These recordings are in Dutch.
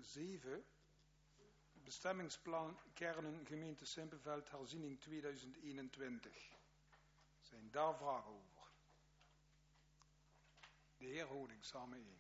7, bestemmingsplan kernen gemeente Simpelveld herziening 2021. Zijn daar vragen over? De heer Honing, samen 1.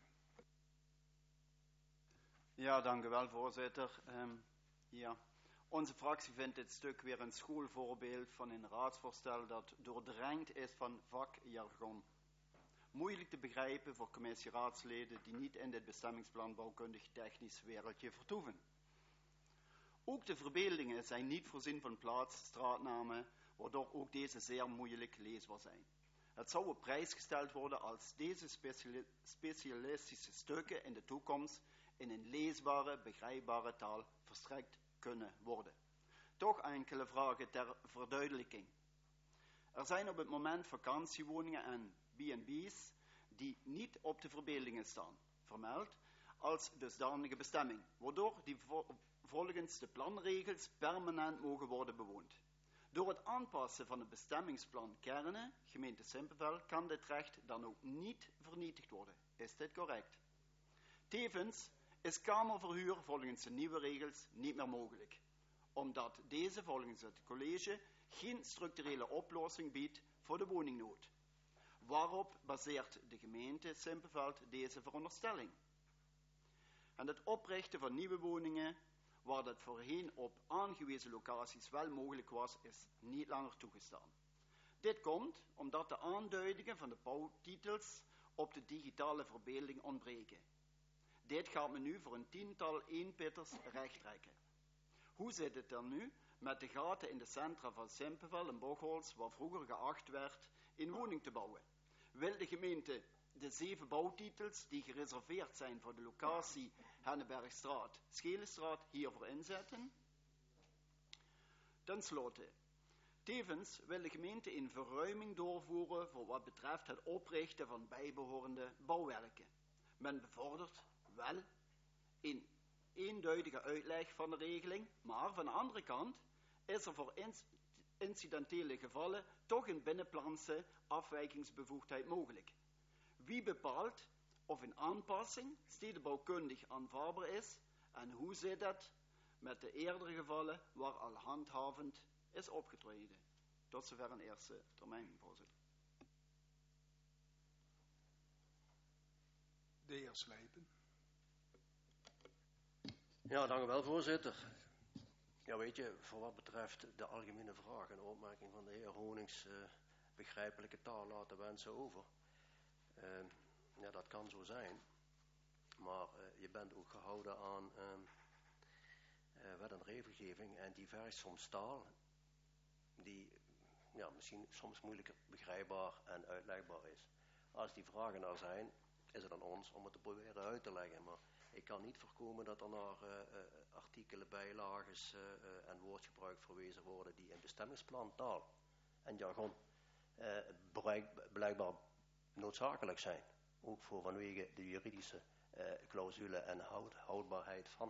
Ja, dank u wel, voorzitter. Onze fractie vindt dit stuk weer een schoolvoorbeeld van een raadsvoorstel dat doordrenkt is van vakjargon. Moeilijk te begrijpen voor commissieraadsleden die niet in dit bestemmingsplan bouwkundig technisch wereldje vertoeven. Ook de verbeeldingen zijn niet voorzien van plaats, straatnamen, waardoor ook deze zeer moeilijk leesbaar zijn. Het zou op prijs gesteld worden als deze specialistische stukken in de toekomst in een leesbare, begrijpbare taal verstrekt kunnen worden. Toch enkele vragen ter verduidelijking. Er zijn op het moment vakantiewoningen en B&B's die niet op de verbeeldingen staan, vermeld als dusdanige bestemming, waardoor die volgens de planregels permanent mogen worden bewoond. Door het aanpassen van het bestemmingsplan kernen, gemeente Simpelveld, kan dit recht dan ook niet vernietigd worden. Is dit correct? Tevens is kamerverhuur volgens de nieuwe regels niet meer mogelijk, omdat deze volgens het college geen structurele oplossing biedt voor de woningnood. Waarop baseert de gemeente Simpelveld deze veronderstelling? En het oprichten van nieuwe woningen, waar dat voorheen op aangewezen locaties wel mogelijk was, is niet langer toegestaan. Dit komt omdat de aanduidingen van de bouwtitels op de digitale verbeelding ontbreken. Dit gaat men nu voor een 10-tal eenpitters rechttrekken. Hoe zit het dan nu met de gaten in de centra van Simpelveld en Bocholt, waar vroeger geacht werd in woning te bouwen? Wil de gemeente de 7 bouwtitels die gereserveerd zijn voor de locatie Hennebergstraat, Schelenstraat hiervoor inzetten? Ten slotte, tevens wil de gemeente een verruiming doorvoeren voor wat betreft het oprichten van bijbehorende bouwwerken. Men bevordert wel een eenduidige uitleg van de regeling, maar van de andere kant is er voor incidentele gevallen toch een binnenplanse afwijkingsbevoegdheid mogelijk. Wie bepaalt of een aanpassing stedenbouwkundig aanvaardbaar is en hoe zit het met de eerdere gevallen waar al handhavend is opgetreden? Tot zover een eerste termijn, voorzitter. De heer Slijpen. Ja, dank u wel, voorzitter. Ja, weet je, voor wat betreft de algemene vraag en opmerking van de heer Honings begrijpelijke taal laten wensen over. Ja, dat kan zo zijn. Maar je bent ook gehouden aan wet en regelgeving en die vergt soms taal die ja, misschien soms moeilijker begrijpbaar en uitlegbaar is. Als die vragen er zijn, is het aan ons om het te proberen uit te leggen. Maar ik kan niet voorkomen dat er naar artikelen, bijlages en woordgebruik verwezen worden die in bestemmingsplan taal en jargon blijkbaar noodzakelijk zijn. Ook voor vanwege de juridische clausule en houdbaarheid van.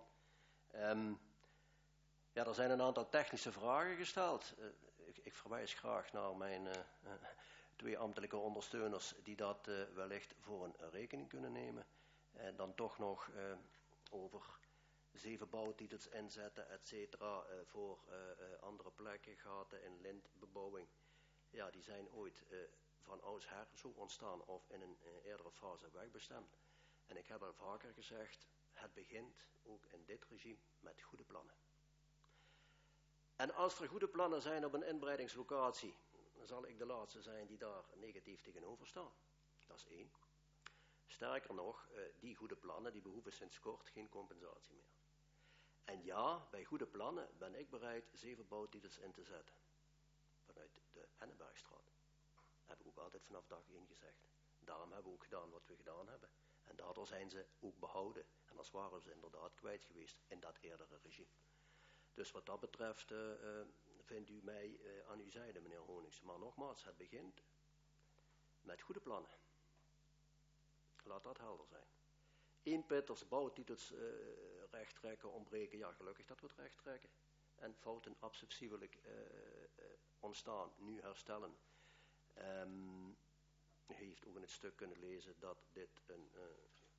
Ja, er zijn een aantal technische vragen gesteld. Ik verwijs graag naar mijn 2 ambtelijke ondersteuners die dat wellicht voor een rekening kunnen nemen. En dan toch nog over 7 bouwtitels inzetten, et cetera, voor andere plekken, gaten in lintbebouwing. Ja, die zijn ooit van oudsher zo ontstaan of in een eerdere fase wegbestemd. En ik heb al vaker gezegd, het begint ook in dit regime met goede plannen. En als er goede plannen zijn op een inbreidingslocatie, dan zal ik de laatste zijn die daar negatief tegenover staan. Dat is 1. Sterker nog, die goede plannen die behoeven sinds kort geen compensatie meer. En ja, bij goede plannen ben ik bereid 7 bouwtitels in te zetten. Vanuit de Hennebergstraat. Dat heb ik ook altijd vanaf dag 1 gezegd. Daarom hebben we ook gedaan wat we gedaan hebben. En daardoor zijn ze ook behouden. En dat waren ze inderdaad kwijt geweest in dat eerdere regime. Dus wat dat betreft vindt u mij aan uw zijde, meneer Honings. Maar nogmaals, het begint met goede plannen. Laat dat helder zijn. Eenpitters, bouwtitels rechttrekken, ontbreken. Ja, gelukkig dat we het rechttrekken. En fouten absuffsievelijk ontstaan, nu herstellen. U heeft ook in het stuk kunnen lezen dat dit een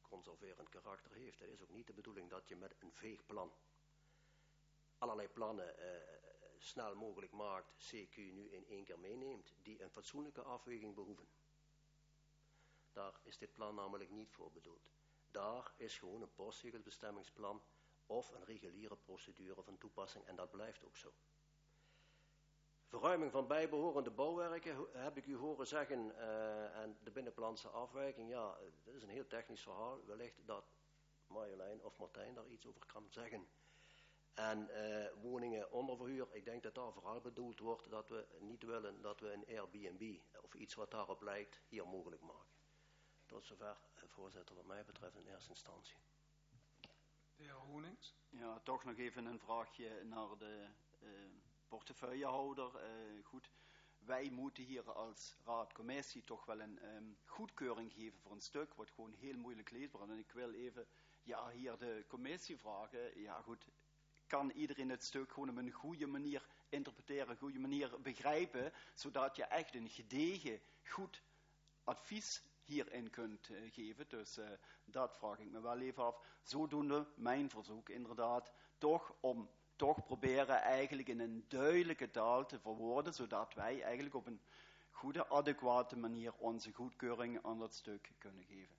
conserverend karakter heeft. Het is ook niet de bedoeling dat je met een veegplan allerlei plannen snel mogelijk maakt, CQ nu in één keer meeneemt, die een fatsoenlijke afweging behoeven. Daar is dit plan namelijk niet voor bedoeld. Daar is gewoon een postzegelbestemmingsplan of een reguliere procedure van toepassing en dat blijft ook zo. Verruiming van bijbehorende bouwwerken heb ik u horen zeggen en de binnenplanse afwijking, ja, dat is een heel technisch verhaal. Wellicht dat Marjolein of Martijn daar iets over kan zeggen. En woningen onder verhuur, ik denk dat daar vooral bedoeld wordt dat we niet willen dat we een Airbnb of iets wat daarop lijkt hier mogelijk maken. Tot zover, voorzitter, wat mij betreft in eerste instantie. De heer Honings. Ja, toch nog even een vraagje naar de portefeuillehouder. Goed, wij moeten hier als raadcommissie toch wel een goedkeuring geven voor een stuk, wat gewoon heel moeilijk leesbaar is. En ik wil even hier de commissie vragen. Ja goed, kan iedereen het stuk gewoon op een goede manier interpreteren, een goede manier begrijpen, zodat je echt een gedegen, goed advies hierin kunt geven. Dus dat vraag ik me wel even af. Zodoende mijn verzoek inderdaad om toch proberen eigenlijk in een duidelijke taal te verwoorden, zodat wij eigenlijk op een goede, adequate manier onze goedkeuring aan dat stuk kunnen geven.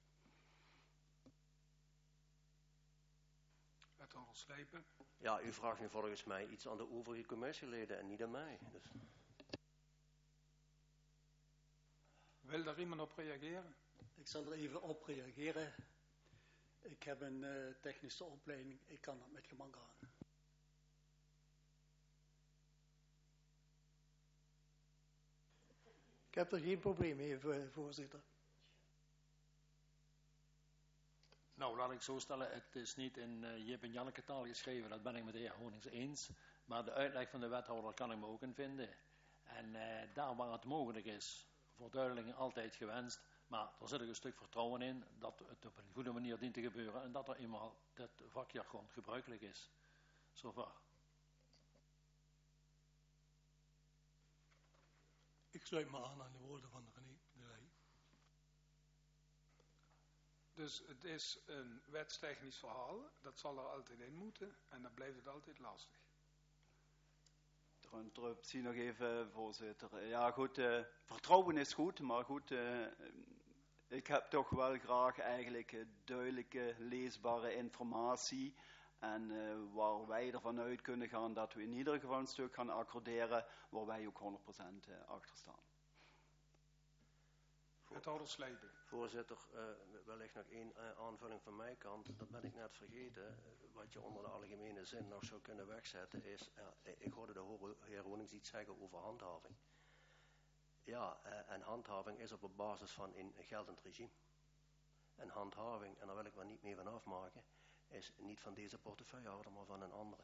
Wethouder Slijpen. Ja, u vraagt nu volgens mij iets aan de overige commissieleden en niet aan mij. Dus. Wil daar iemand op reageren? Ik zal er even op reageren. Ik heb een technische opleiding. Ik kan dat met gemak aan. Ik heb er geen probleem mee, voorzitter. Nou, laat ik zo stellen, het is niet in Jip en Janneke taal geschreven, dat ben ik met de heer Honings eens. Maar de uitleg van de wethouder kan ik me ook in vinden. En daar waar het mogelijk is, verduidelijking altijd gewenst. Maar er zit ook een stuk vertrouwen in dat het op een goede manier dient te gebeuren. En dat er eenmaal dat vakjargon gebruikelijk is. Zover. Ik sluit me aan de woorden van René de Rij. Dus het is een wetstechnisch verhaal, dat zal er altijd in moeten en dan blijft het altijd lastig. Een interruptie nog even, voorzitter. Ja goed, vertrouwen is goed, maar goed, ik heb toch wel graag eigenlijk duidelijke, leesbare informatie. En waar wij ervan uit kunnen gaan dat we in ieder geval een stuk gaan accorderen, waar wij ook 100% achter staan. Wethouder Slijpen. Voorzitter, wellicht nog één aanvulling van mijn kant. Dat ben ik net vergeten. Wat je onder de algemene zin nog zou kunnen wegzetten is... ik hoorde de heer Honings iets zeggen over handhaving. Ja, en handhaving is op basis van een geldend regime. En handhaving, en daar wil ik maar niet mee van afmaken... is niet van deze portefeuillehouder, maar van een andere.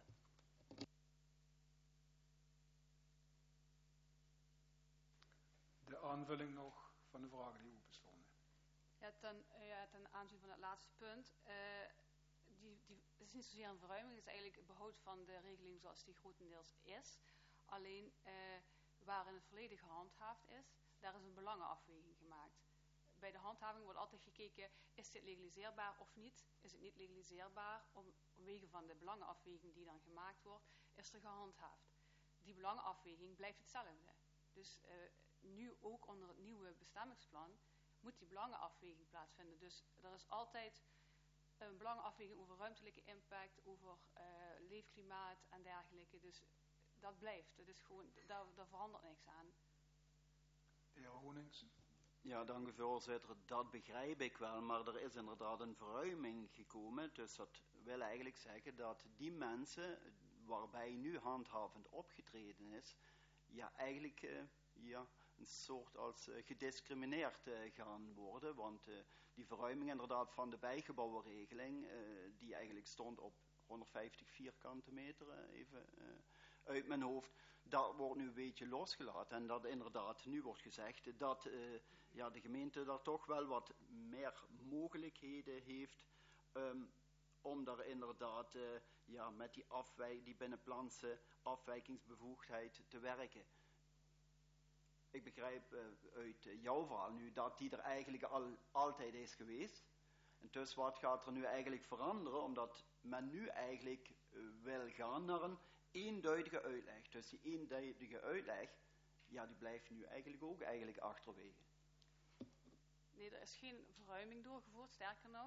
De aanvulling nog van de vragen die open stonden. Ja, ten aanzien van het laatste punt. Het is niet zozeer een verruiming, het is eigenlijk het behoud van de regeling zoals die grotendeels is. Alleen waarin het volledig gehandhaafd is, daar is een belangenafweging gemaakt. Bij de handhaving wordt altijd gekeken, is dit legaliseerbaar of niet? Is het niet legaliseerbaar? Omwege van de belangenafweging die dan gemaakt wordt, is er gehandhaafd. Die belangenafweging blijft hetzelfde. Dus nu ook onder het nieuwe bestemmingsplan moet die belangenafweging plaatsvinden. Dus er is altijd een belangenafweging over ruimtelijke impact, over leefklimaat en dergelijke. Dus dat blijft. Het is gewoon, daar verandert niks aan. De heer Honings. Ja, dank u voorzitter. Dat begrijp ik wel, maar er is inderdaad een verruiming gekomen. Dus dat wil eigenlijk zeggen dat die mensen waarbij nu handhavend opgetreden is, ja eigenlijk een soort als gediscrimineerd gaan worden. Want die verruiming inderdaad van de bijgebouwenregeling, die eigenlijk stond op 150 vierkante meter, even uit mijn hoofd, dat wordt nu een beetje losgelaten. En dat inderdaad nu wordt gezegd dat de gemeente daar toch wel wat meer mogelijkheden heeft om daar inderdaad met die binnenplanse afwijkingsbevoegdheid te werken. Ik begrijp uit jouw verhaal nu dat die er eigenlijk altijd is geweest. En dus wat gaat er nu eigenlijk veranderen? Omdat men nu eigenlijk wil gaan naar een eenduidige uitleg. Dus die eenduidige uitleg, ja, die blijft nu eigenlijk ook achterwege. Nee, er is geen verruiming doorgevoerd, sterker nog.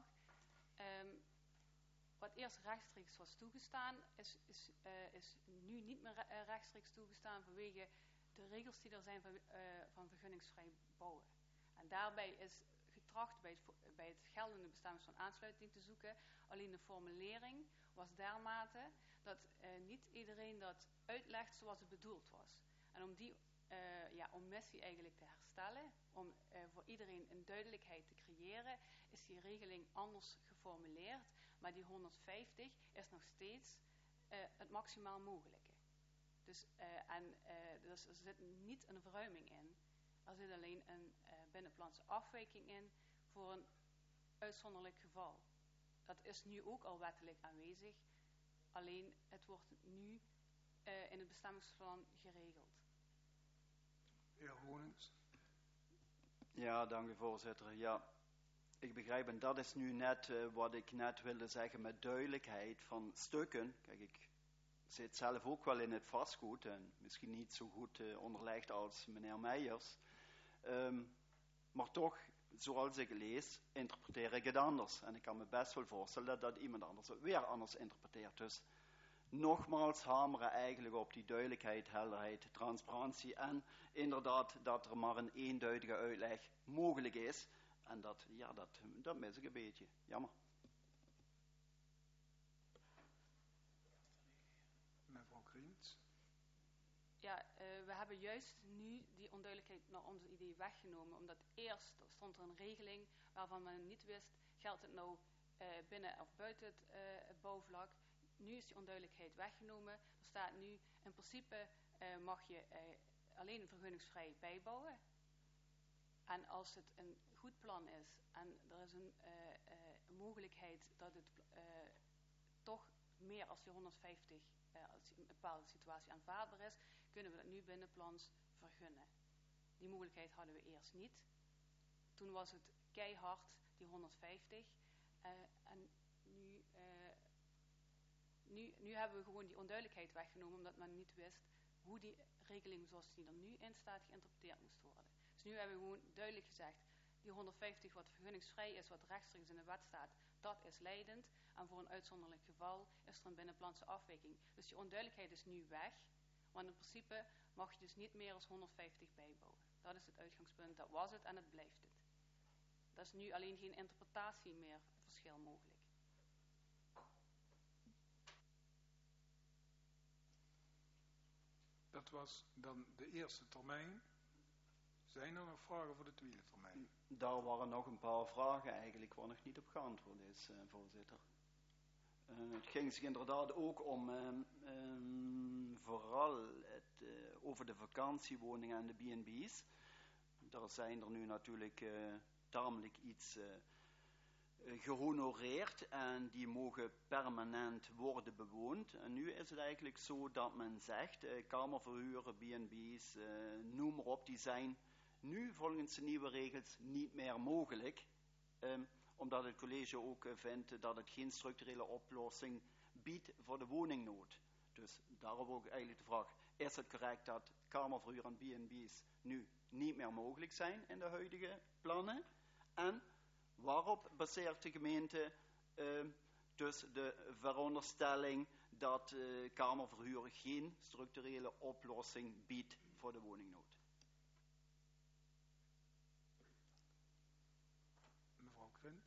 Wat eerst rechtstreeks was toegestaan, is nu niet meer rechtstreeks toegestaan vanwege de regels die er zijn van vergunningsvrij bouwen. En daarbij is getracht bij het geldende bestemmingsplan aansluiting te zoeken. Alleen de formulering was dermate dat niet iedereen dat uitlegt zoals het bedoeld was. En om die omissie eigenlijk te herstellen, om voor iedereen een duidelijkheid te creëren, is die regeling anders geformuleerd. Maar die 150 is nog steeds het maximaal mogelijke. Dus er zit niet een verruiming in. Er zit alleen een binnenplantse afwijking in voor een uitzonderlijk geval. Dat is nu ook al wettelijk aanwezig. Alleen het wordt nu in het bestemmingsplan geregeld. Heer Honings. Ja, dank u voorzitter. Ja, ik begrijp, en dat is nu net wat ik net wilde zeggen met duidelijkheid van stukken. Kijk, ik zit zelf ook wel in het vastgoed en misschien niet zo goed onderlegd als meneer Meijers. Maar toch, zoals ik lees, interpreteer ik het anders. En ik kan me best wel voorstellen dat iemand anders het weer anders interpreteert. Dus nogmaals hameren eigenlijk op die duidelijkheid, helderheid, transparantie en inderdaad dat er maar een eenduidige uitleg mogelijk is. En dat mis ik een beetje. Jammer. Mevrouw Kriens. Ja, we hebben juist nu die onduidelijkheid naar ons idee weggenomen. Omdat eerst stond er een regeling waarvan men niet wist, geldt het nou binnen of buiten het bouwvlak. Nu is die onduidelijkheid weggenomen. Er staat nu, in principe mag je alleen vergunningsvrij bijbouwen. En als het een goed plan is en er is een mogelijkheid dat het toch meer als die 150 als in een bepaalde situatie aanvaardbaar is, kunnen we dat nu binnenplans vergunnen. Die mogelijkheid hadden we eerst niet. Toen was het keihard, die 150. En nu hebben we gewoon die onduidelijkheid weggenomen, omdat men niet wist hoe die regeling zoals die er nu in staat geïnterpreteerd moest worden. Dus nu hebben we gewoon duidelijk gezegd, die 150 wat vergunningsvrij is, wat rechtstreeks in de wet staat, dat is leidend. En voor een uitzonderlijk geval is er een binnenplantse afwijking. Dus die onduidelijkheid is nu weg. Want in principe mag je dus niet meer als 150 bijbouwen. Dat is het uitgangspunt, dat was het en het blijft het. Dat is nu alleen geen interpretatie meer verschil mogelijk. Dat was dan de eerste termijn. Zijn er nog vragen voor de tweede termijn? Daar waren nog een paar vragen eigenlijk waar nog niet op geantwoord is, voorzitter. Het ging zich inderdaad ook om vooral over de vakantiewoningen en de B&B's. Daar zijn er nu natuurlijk tamelijk iets gehonoreerd en die mogen permanent worden bewoond. En nu is het eigenlijk zo dat men zegt, kamerverhuren, B&B's, noem maar op, die zijn nu volgens de nieuwe regels niet meer mogelijk. Omdat het college ook vindt dat het geen structurele oplossing biedt voor de woningnood. Dus daarom ook eigenlijk de vraag, is het correct dat kamerverhuur en B&B's nu niet meer mogelijk zijn in de huidige plannen? En waarop baseert de gemeente dus de veronderstelling dat kamerverhuur geen structurele oplossing biedt voor de woningnood? Mevrouw Quint.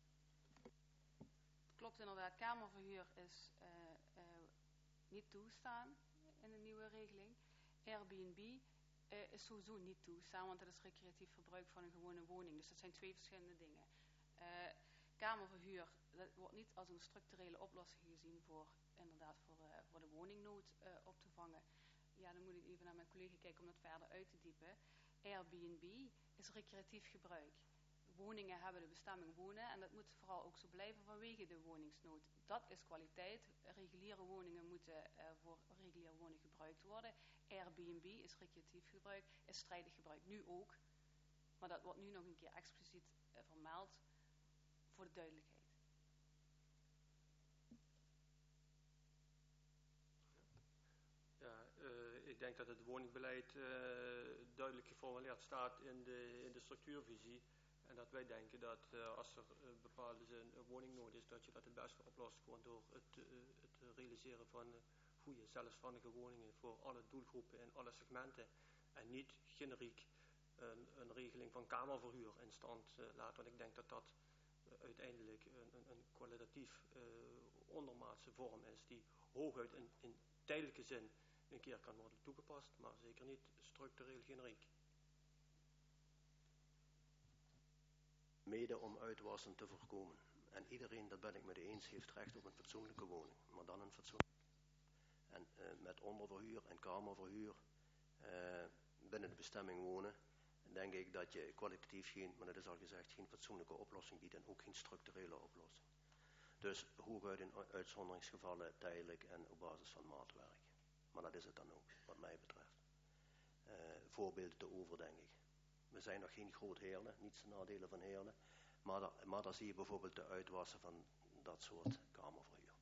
Klopt inderdaad, kamerverhuur is niet toegestaan in de nieuwe regeling. Airbnb is sowieso niet toegestaan, want dat is recreatief verbruik van een gewone woning. Dus dat zijn twee verschillende dingen. Kamerverhuur, dat wordt niet als een structurele oplossing gezien voor de woningnood op te vangen. Ja, dan moet ik even naar mijn collega kijken om dat verder uit te diepen. Airbnb is recreatief gebruik. Woningen hebben de bestemming wonen en dat moet vooral ook zo blijven vanwege de woningsnood. Dat is kwaliteit. Reguliere woningen moeten voor reguliere woning gebruikt worden. Airbnb is recreatief gebruik, is strijdig gebruik. Nu ook. Maar dat wordt nu nog een keer expliciet vermeld. voor de duidelijkheid. Ja, ik denk dat het woningbeleid duidelijk geformuleerd staat in de structuurvisie. En dat wij denken dat als er bepaalde woningnood is, dat je dat het beste oplost gewoon door het realiseren van goede zelfstandige woningen voor alle doelgroepen en alle segmenten. En niet generiek een regeling van kamerverhuur in stand laten. Want ik denk dat dat uiteindelijk een kwalitatief ondermaatse vorm is die hooguit in tijdelijke zin een keer kan worden toegepast, maar zeker niet structureel generiek. Mede om uitwassen te voorkomen. En iedereen, dat ben ik met eens, heeft recht op een fatsoenlijke woning. Maar dan een fatsoenlijke. En met onderverhuur en kamerverhuur binnen de bestemming wonen, denk ik dat je kwalitatief geen, maar dat is al gezegd, geen fatsoenlijke oplossing biedt en ook geen structurele oplossing. Dus hooguit in uitzonderingsgevallen tijdelijk en op basis van maatwerk. Maar dat is het dan ook, wat mij betreft. Voorbeelden te over, denk ik. We zijn nog geen groot Heerlen, niets ten nadele van Heerlen. Maar daar zie je bijvoorbeeld de uitwassen van dat soort kamerverhuur.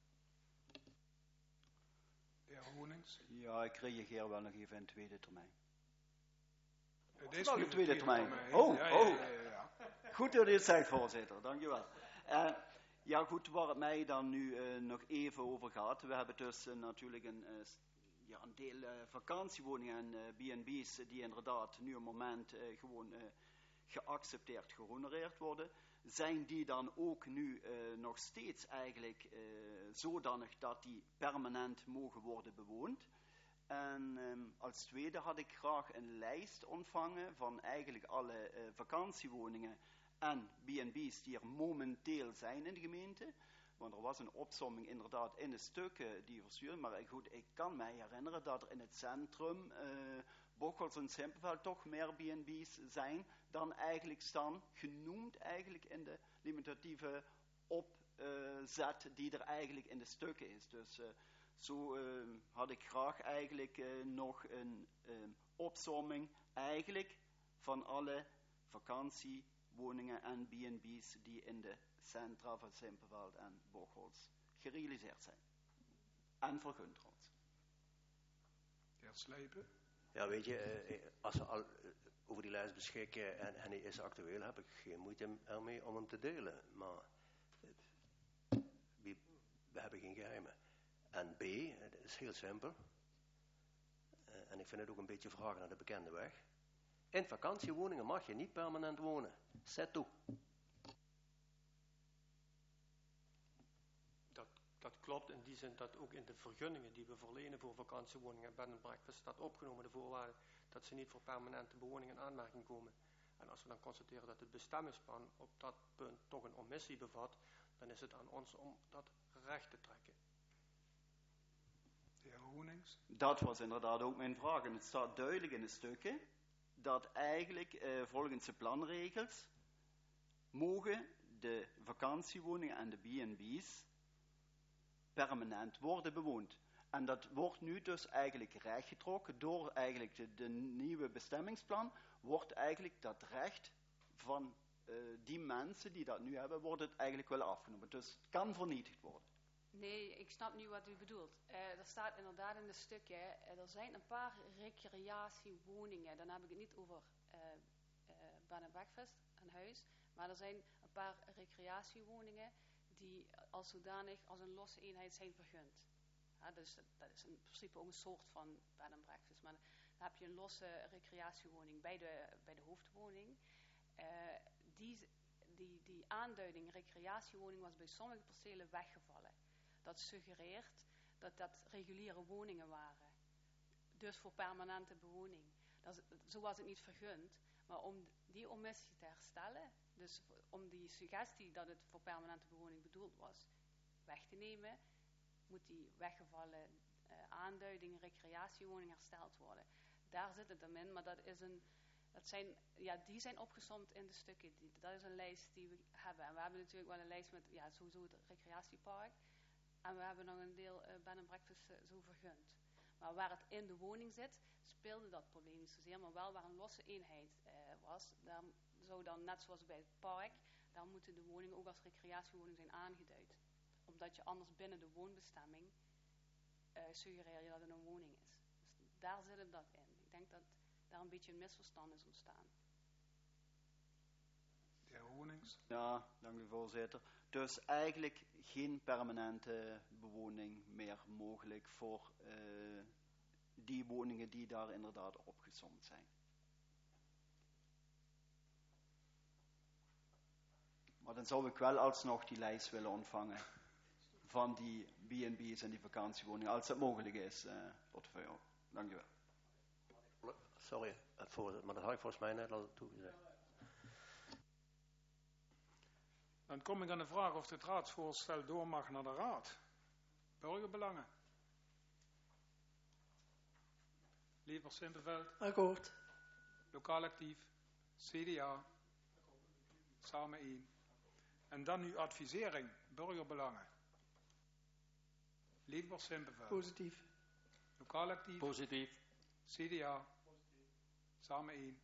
De heer Honings. Ja, ik reageer wel nog even in tweede termijn. Het is nog nu een tweede termijn. Ja. Goed dat u het zegt, voorzitter. Dankjewel. Ja goed, waar het mij dan nu nog even over gaat. We hebben dus natuurlijk een deel vakantiewoningen en B&B's die inderdaad nu een moment gewoon geaccepteerd, gehonoreerd worden. Zijn die dan ook nu nog steeds eigenlijk zodanig dat die permanent mogen worden bewoond? En als tweede had ik graag een lijst ontvangen van eigenlijk alle vakantiewoningen en B&B's die er momenteel zijn in de gemeente. Want er was een opsomming inderdaad in de stukken die verstuurd. Maar goed, ik kan mij herinneren dat er in het centrum, Bocholt en Simpelveld, toch meer B&B's zijn dan eigenlijk staan, genoemd eigenlijk in de limitatieve opzet die er eigenlijk in de stukken is. Dus zo had ik graag eigenlijk nog een opsomming eigenlijk van alle vakantiewoningen en B&B's die in de centra van Simpelveld en Bocholt gerealiseerd zijn. En vergund trouwens. De heer Slijpen. Ja, weet je, als we al over die lijst beschikken en hij is actueel, heb ik geen moeite ermee om hem te delen. Maar we hebben geen geheimen. En B, het is heel simpel. En ik vind het ook een beetje vragen naar de bekende weg. In vakantiewoningen mag je niet permanent wonen. Zet toe. Dat klopt in die zin dat ook in de vergunningen die we verlenen voor vakantiewoningen en bed and breakfast staat opgenomen de voorwaarde dat ze niet voor permanente bewoning in aanmerking komen. En als we dan constateren dat het bestemmingsplan op dat punt toch een omissie bevat, dan is het aan ons om dat recht te trekken. De heer Honings. Dat was inderdaad ook mijn vraag. En het staat duidelijk in de stukken dat eigenlijk volgens de planregels mogen de vakantiewoningen en de B&B's permanent worden bewoond. En dat wordt nu dus eigenlijk rechtgetrokken door eigenlijk de nieuwe bestemmingsplan, wordt eigenlijk dat recht van die mensen die dat nu hebben, wordt het eigenlijk wel afgenomen. Dus het kan vernietigd worden. Nee, ik snap nu wat u bedoelt. Er staat inderdaad in de stukken, er zijn een paar recreatiewoningen, dan heb ik het niet over bed and breakfast, een huis, maar er zijn een paar recreatiewoningen die als zodanig als een losse eenheid zijn vergund. Ja, dus dat is in principe ook een soort van bed and breakfast, maar dan heb je een losse recreatiewoning bij de hoofdwoning. Die aanduiding recreatiewoning was bij sommige percelen weggevallen. Dat suggereert dat dat reguliere woningen waren. Dus voor permanente bewoning. Zo was het niet vergund. Maar om die omissie te herstellen, dus om die suggestie dat het voor permanente bewoning bedoeld was, weg te nemen, moet die weggevallen aanduiding recreatiewoning hersteld worden. Daar zit het hem in, maar die zijn opgesomd in de stukken. Dat is een lijst die we hebben. En we hebben natuurlijk wel een lijst met sowieso het recreatiepark. En we hebben nog een deel bed and breakfast zo vergund. Maar waar het in de woning zit, speelde dat probleem niet zozeer. Maar wel waar een losse eenheid was. Daar zou dan, net zoals bij het park, daar moeten de woningen ook als recreatiewoning zijn aangeduid. Omdat je anders binnen de woonbestemming suggereer je dat het een woning is. Dus daar zit hem dat in. Ik denk dat daar een beetje een misverstand is ontstaan. De heer Honings. Ja, dank u voorzitter. Dus eigenlijk geen permanente bewoning meer mogelijk voor die woningen die daar inderdaad opgesomd zijn. Maar dan zou ik wel alsnog die lijst willen ontvangen van die B&B's en die vakantiewoningen, als dat mogelijk is, portefeuille. Dank u wel. Sorry, voorzitter, maar dat had ik volgens mij net al toegezegd. Dan kom ik aan de vraag of dit raadsvoorstel door mag naar de raad. Burgerbelangen. Lievers Simpenveld. Akkoord. Lokaal actief. CDA. Samen 1. En dan uw advisering. Burgerbelangen. Lievers Simpenveld. Positief. Lokaal actief. Positief. CDA. Samen 1.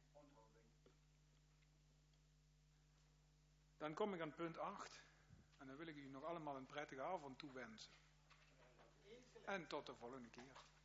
Dan kom ik aan punt 8. En dan wil ik u nog allemaal een prettige avond toewensen. En tot de volgende keer.